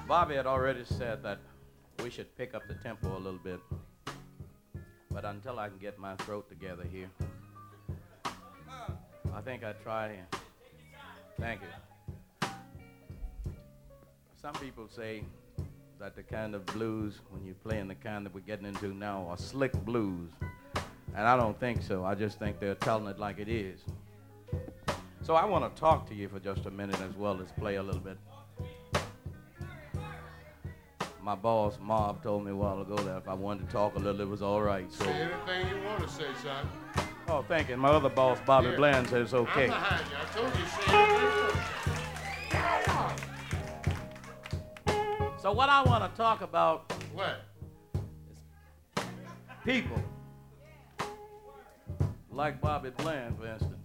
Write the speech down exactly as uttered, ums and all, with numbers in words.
Bobby had already said that we should pick up the tempo a little bit. But until I can get my throat together here, I think I try. Thank you. Some people say that the kind of blues, when you're playing the kind that we're getting into now, are slick blues. And I don't think so. I just think they're telling it like it is. So I want to talk to you for just a minute as well as play a little bit. My boss, Marv, told me a while ago that if I wanted to talk a little, it was all right. So. Say anything you want to say, son. Oh, thank you. My other boss, Bobby yeah. Bland, said it's okay. I'm behind you. I told you, say anything. So what I want to talk about What? is people. Like Bobby Bland, for instance.